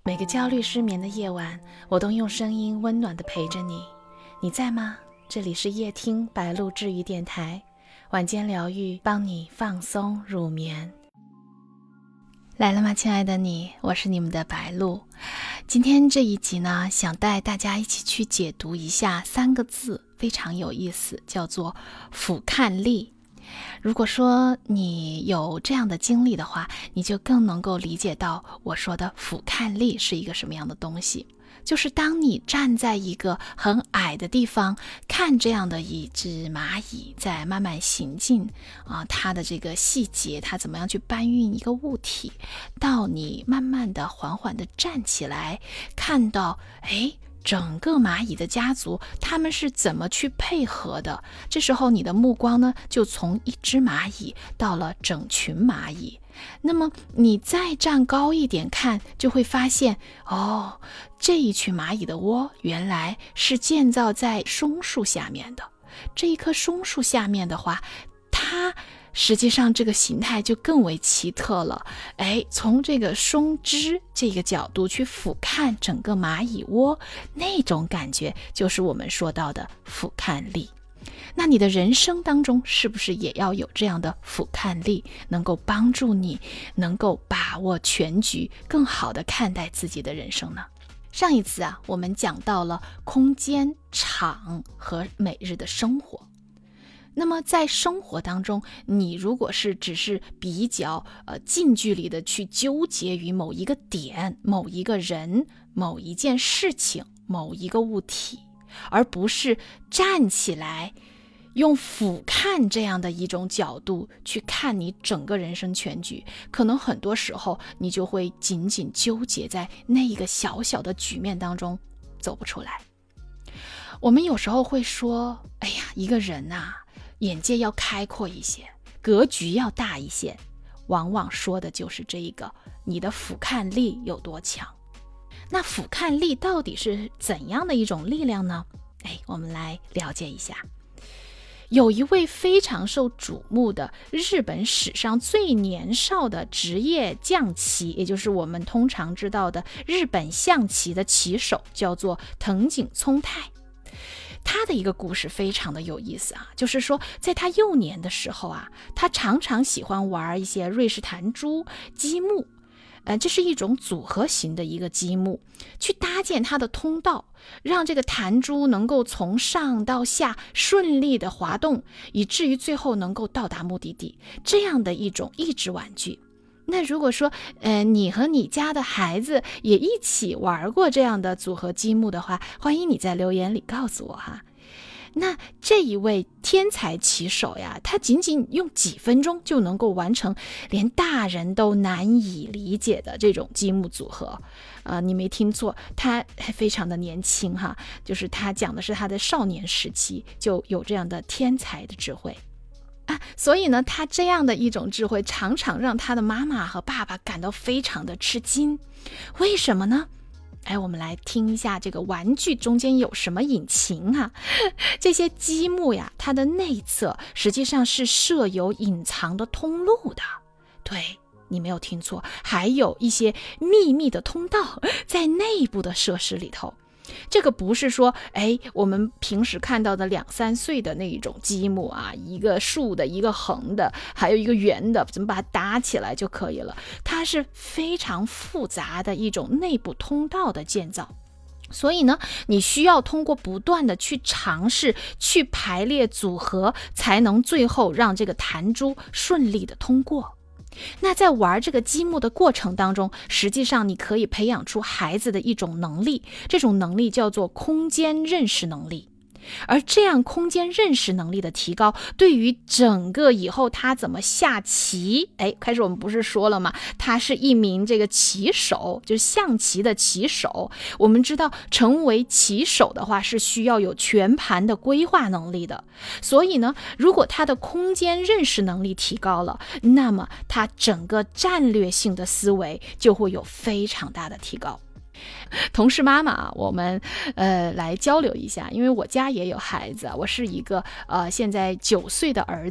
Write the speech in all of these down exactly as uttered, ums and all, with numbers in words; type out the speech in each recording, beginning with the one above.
每个焦虑失眠的夜晚，我都用声音温暖地陪着你。你在吗？这里是夜听白露治愈电台，晚间疗愈，帮你放松入眠。来了吗，亲爱的你，我是你们的白露。今天这一集呢，想带大家一起去解读一下三个字，非常有意思，叫做俯瞰力。如果说你有这样的经历的话，你就更能够理解到我说的俯瞰力是一个什么样的东西。就是当你站在一个很矮的地方，看这样的一只蚂蚁在慢慢行进啊，它的这个细节，它怎么样去搬运一个物体，到你慢慢的缓缓的站起来，看到哎整个蚂蚁的家族他们是怎么去配合的，这时候你的目光呢就从一只蚂蚁到了整群蚂蚁。那么你再站高一点看，就会发现哦，这一群蚂蚁的窝原来是建造在松树下面的。这一棵松树下面的话，它实际上这个形态就更为奇特了。哎，从这个松枝这个角度去俯瞰整个蚂蚁窝，那种感觉就是我们说到的俯瞰力。那你的人生当中是不是也要有这样的俯瞰力，能够帮助你能够把握全局，更好的看待自己的人生呢？上一次啊，我们讲到了空间、场和每日的生活。那么在生活当中，你如果是只是比较呃近距离的去纠结于某一个点、某一个人、某一件事情、某一个物体，而不是站起来用俯瞰这样的一种角度去看你整个人生全局，可能很多时候你就会紧紧纠结在那一个小小的局面当中，走不出来。我们有时候会说，哎呀，一个人啊，眼界要开阔一些，格局要大一些，往往说的就是这一个，你的俯瞰力有多强。那俯瞰力到底是怎样的一种力量呢？哎，我们来了解一下。有一位非常受瞩目的日本史上最年少的职业将棋，也就是我们通常知道的日本象棋的棋手，叫做藤井聪太。他的一个故事非常的有意思啊，就是说在他幼年的时候啊，他常常喜欢玩一些瑞士弹珠、积木，呃，这是一种组合型的一个积木，去搭建它的通道，让这个弹珠能够从上到下顺利的滑动，以至于最后能够到达目的地，这样的一种益智玩具。那如果说呃，你和你家的孩子也一起玩过这样的组合积木的话，欢迎你在留言里告诉我哈。那这一位天才棋手呀，他仅仅用几分钟就能够完成连大人都难以理解的这种积木组合。呃，你没听错，他还非常的年轻哈，就是他讲的是他的少年时期就有这样的天才的智慧啊。所以呢，他这样的一种智慧常常让他的妈妈和爸爸感到非常的吃惊。为什么呢？哎，我们来听一下这个玩具中间有什么隐情啊？这些积木呀，它的内侧实际上是设有隐藏的通路的。对，你没有听错，还有一些秘密的通道在内部的设施里头。这个不是说哎，我们平时看到的两三岁的那一种积木啊，一个竖的，一个横的，还有一个圆的，怎么把它搭起来就可以了。它是非常复杂的一种内部通道的建造。所以呢，你需要通过不断的去尝试，去排列组合，才能最后让这个弹珠顺利的通过。那在玩这个积木的过程当中，实际上你可以培养出孩子的一种能力，这种能力叫做空间认识能力。而这样空间认识能力的提高，对于整个以后他怎么下棋，哎，开始我们不是说了吗？他是一名这个棋手，就是象棋的棋手。我们知道成为棋手的话是需要有全盘的规划能力的，所以呢，如果他的空间认识能力提高了，那么他整个战略性的思维就会有非常大的提高。同事妈妈，我们呃来交流一下，因为我家也有孩子，我是一个呃现在九岁的儿子。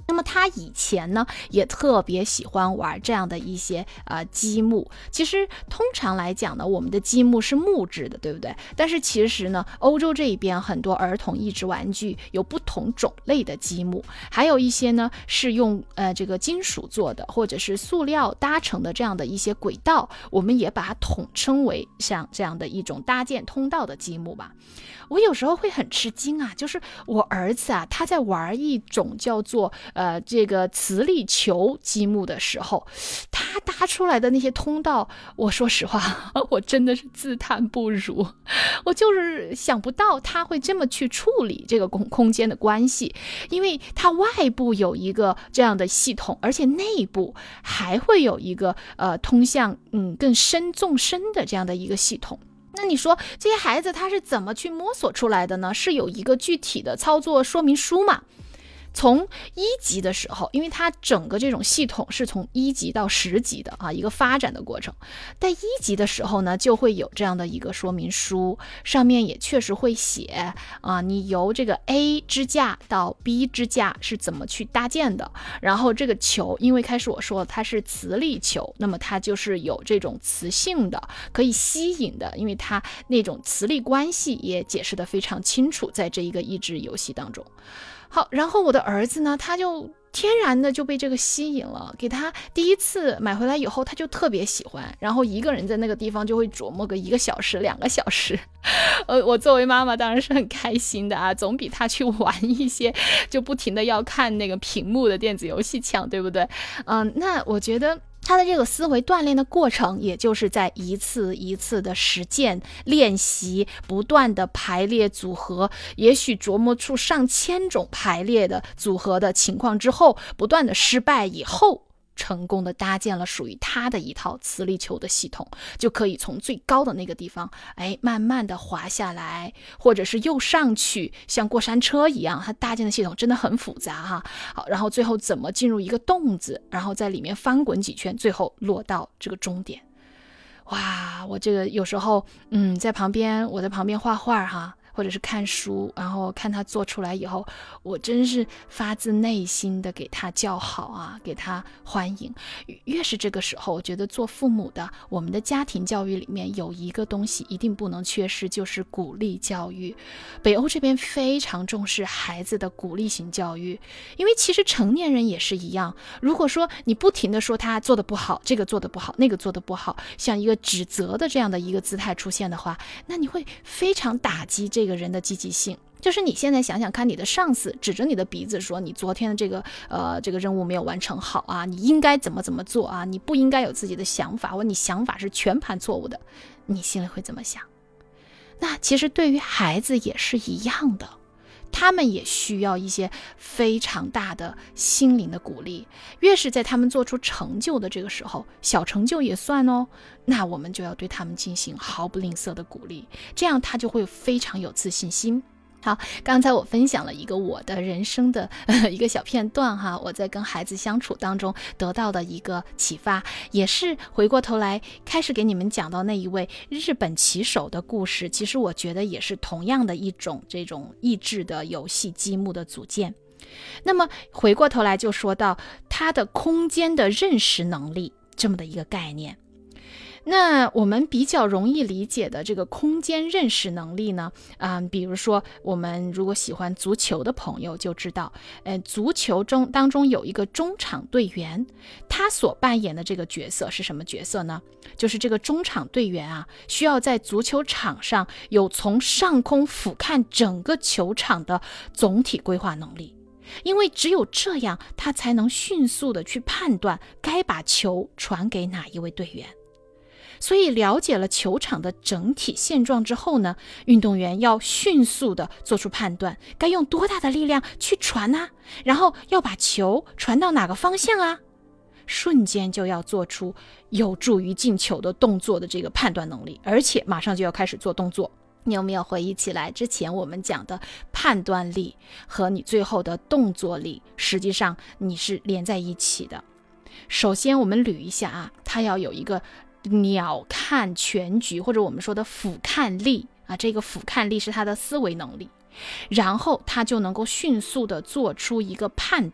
那么他以前呢也特别喜欢玩这样的一些呃积木。其实通常来讲呢，我们的积木是木质的，对不对？但是其实呢，欧洲这一边很多儿童益智玩具有不同种类的积木，还有一些呢是用呃这个金属做的，或者是塑料搭成的这样的一些轨道，我们也把它统称为像这样的一种搭建通道的积木吧。我有时候会很吃惊啊，就是我儿子啊，他在玩一种叫做呃这个磁力球积木的时候，他搭出来的那些通道，我说实话，我真的是自叹不如。我就是想不到他会这么去处理这个空空间的关系，因为它外部有一个这样的系统，而且内部还会有一个呃通向嗯更深纵深的这样的一个系统。那你说这些孩子他是怎么去摸索出来的呢？是有一个具体的操作说明书吗？从一级的时候，因为它整个这种系统是从一级到十级的啊，一个发展的过程。在一级的时候呢，就会有这样的一个说明书，上面也确实会写啊，你由这个 A 支架到 B 支架是怎么去搭建的。然后这个球，因为开始我说它是磁力球，那么它就是有这种磁性的，可以吸引的，因为它那种磁力关系也解释得非常清楚，在这一个益智游戏当中。好，然后我的儿子呢，他就天然的就被这个吸引了，给他第一次买回来以后，他就特别喜欢，然后一个人在那个地方就会琢磨个一个小时两个小时。呃，我作为妈妈当然是很开心的啊，总比他去玩一些就不停的要看那个屏幕的电子游戏强，对不对？嗯，那我觉得他的这个思维锻炼的过程，也就是在一次一次的实践练习，不断的排列组合，也许琢磨出上千种排列的组合的情况之后，不断的失败以后，成功的搭建了属于他的一套磁力球的系统，就可以从最高的那个地方，哎，慢慢的滑下来，或者是又上去，像过山车一样。他搭建的系统真的很复杂哈。好，然后最后怎么进入一个洞子，然后在里面翻滚几圈，最后落到这个终点。哇，我这个有时候，嗯，在旁边，我在旁边画画哈。或者是看书，然后看他做出来以后，我真是发自内心的给他叫好啊，给他欢迎。越是这个时候，我觉得做父母的，我们的家庭教育里面有一个东西一定不能缺失，就是鼓励教育。北欧这边非常重视孩子的鼓励型教育，因为其实成年人也是一样。如果说你不停的说他做的不好，这个做的不好，那个做的不好，像一个指责的这样的一个姿态出现的话，那你会非常打击这个这个人的积极性。就是你现在想想看，你的上司指着你的鼻子说你昨天的这个呃这个任务没有完成好啊，你应该怎么怎么做啊，你不应该有自己的想法，或你想法是全盘错误的，你心里会怎么想？那其实对于孩子也是一样的，他们也需要一些非常大的心灵的鼓励。越是在他们做出成就的这个时候，小成就也算哦，那我们就要对他们进行毫不吝啬的鼓励，这样他就会非常有自信心。好，刚才我分享了一个我的人生的、呃、一个小片段哈，我在跟孩子相处当中得到的一个启发，也是回过头来开始给你们讲到那一位日本棋手的故事。其实我觉得也是同样的一种这种益智的游戏积木的组建。那么回过头来就说到他的空间的认识能力这么的一个概念。那我们比较容易理解的这个空间认识能力呢，啊、呃，比如说我们如果喜欢足球的朋友就知道，呃，足球中当中有一个中场队员，他所扮演的这个角色是什么角色呢？就是这个中场队员啊，需要在足球场上有从上空俯瞰整个球场的总体规划能力。因为只有这样，他才能迅速的去判断该把球传给哪一位队员。所以了解了球场的整体现状之后呢，运动员要迅速的做出判断，该用多大的力量去传啊，然后要把球传到哪个方向啊，瞬间就要做出有助于进球的动作的这个判断能力，而且马上就要开始做动作。你有没有回忆起来之前我们讲的判断力和你最后的动作力，实际上你是连在一起的。首先我们捋一下啊，它要有一个鸟瞰全局，或者我们说的俯瞰力啊，这个俯瞰力是他的思维能力，然后他就能够迅速的做出一个判断。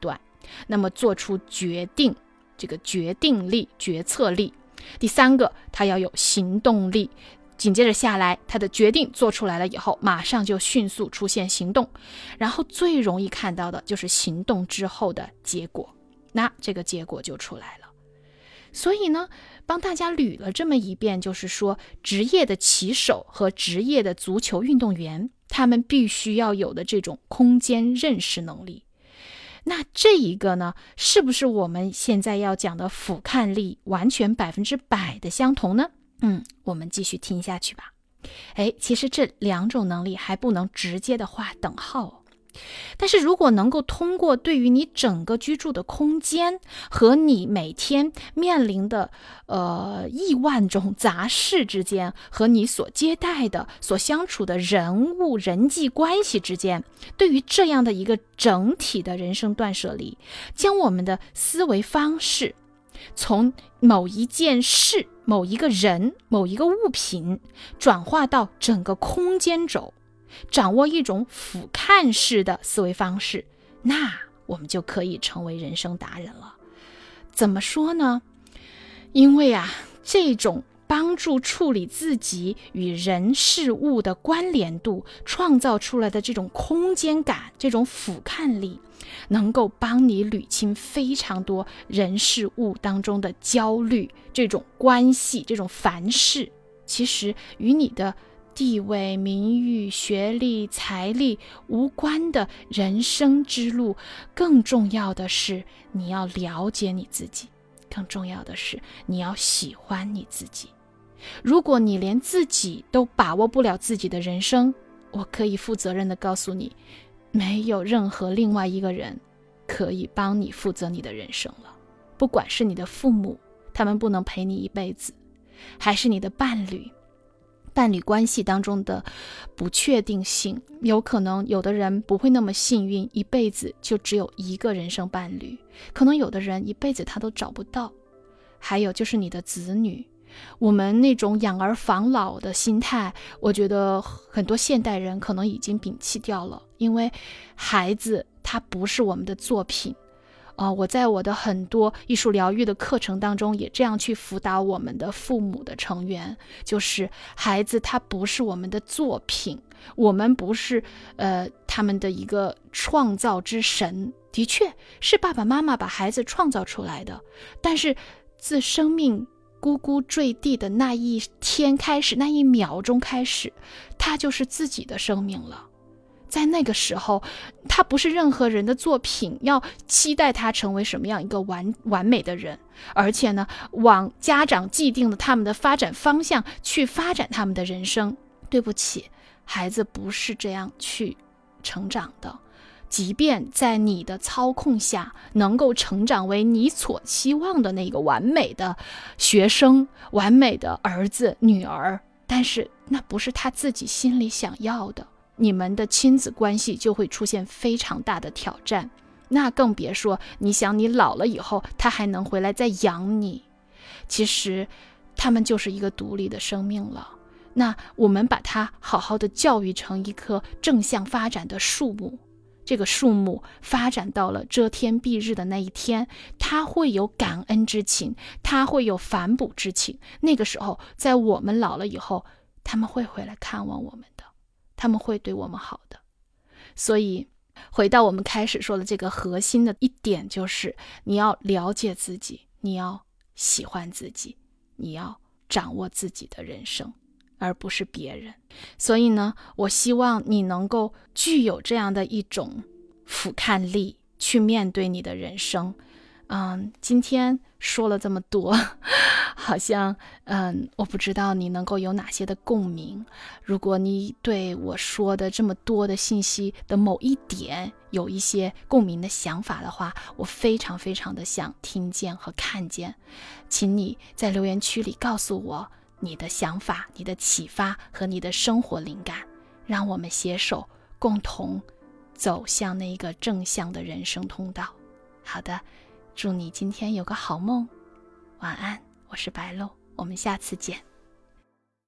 那么做出决定，这个决定力、决策力。第三个，他要有行动力，紧接着下来，他的决定做出来了以后，马上就迅速出现行动，然后最容易看到的就是行动之后的结果，那这个结果就出来了。所以呢，帮大家捋了这么一遍，就是说职业的棋手和职业的足球运动员，他们必须要有的这种空间认识能力。那这一个呢，是不是我们现在要讲的俯瞰力完全百分之百的相同呢？嗯，我们继续听下去吧。哎，其实这两种能力还不能直接的划等号哦。但是如果能够通过对于你整个居住的空间和你每天面临的呃亿万种杂事之间，和你所接待的所相处的人物人际关系之间，对于这样的一个整体的人生断舍离，将我们的思维方式从某一件事、某一个人、某一个物品转化到整个空间轴，掌握一种俯瞰式的思维方式，那我们就可以成为人生达人了。怎么说呢？因为啊，这种帮助处理自己与人事物的关联度创造出来的这种空间感，这种俯瞰力，能够帮你捋清非常多人事物当中的焦虑，这种关系，这种烦事，其实与你的地位、名誉、学历、财力无关的人生之路，更重要的是你要了解你自己，更重要的是你要喜欢你自己。如果你连自己都把握不了自己的人生，我可以负责任地告诉你，没有任何另外一个人可以帮你负责你的人生了。不管是你的父母，他们不能陪你一辈子，还是你的伴侣，伴侣关系当中的不确定性，有可能有的人不会那么幸运，一辈子就只有一个人生伴侣，可能有的人一辈子他都找不到。还有就是你的子女，我们那种养儿防老的心态，我觉得很多现代人可能已经摒弃掉了，因为孩子他不是我们的作品。呃，我在我的很多艺术疗愈的课程当中也这样去辅导我们的父母的成员，就是孩子他不是我们的作品，我们不是呃他们的一个创造之神，的确是爸爸妈妈把孩子创造出来的，但是自生命咕咕坠地的那一天开始，那一秒钟开始，他就是自己的生命了。在那个时候，他不是任何人的作品，要期待他成为什么样一个完完美的人，而且呢，往家长既定的他们的发展方向去发展他们的人生。对不起，孩子不是这样去成长的。即便在你的操控下能够成长为你所期望的那个完美的学生、完美的儿子女儿，但是那不是他自己心里想要的，你们的亲子关系就会出现非常大的挑战。那更别说你想你老了以后他还能回来再养你，其实他们就是一个独立的生命了。那我们把它好好的教育成一棵正向发展的树木，这个树木发展到了遮天蔽日的那一天，它会有感恩之情，它会有反哺之情。那个时候在我们老了以后，他们会回来看望我们的，他们会对我们好的。所以回到我们开始说的这个核心的一点，就是你要了解自己，你要喜欢自己，你要掌握自己的人生，而不是别人。所以呢，我希望你能够具有这样的一种俯瞰力，去面对你的人生。嗯，今天说了这么多，好像嗯，我不知道你能够有哪些的共鸣。如果你对我说的这么多的信息的某一点有一些共鸣的想法的话，我非常非常的想听见和看见，请你在留言区里告诉我你的想法、你的启发和你的生活灵感，让我们携手共同走向那个正向的人生通道。好的，祝你今天有个好梦，晚安，我是白露，我们下次见。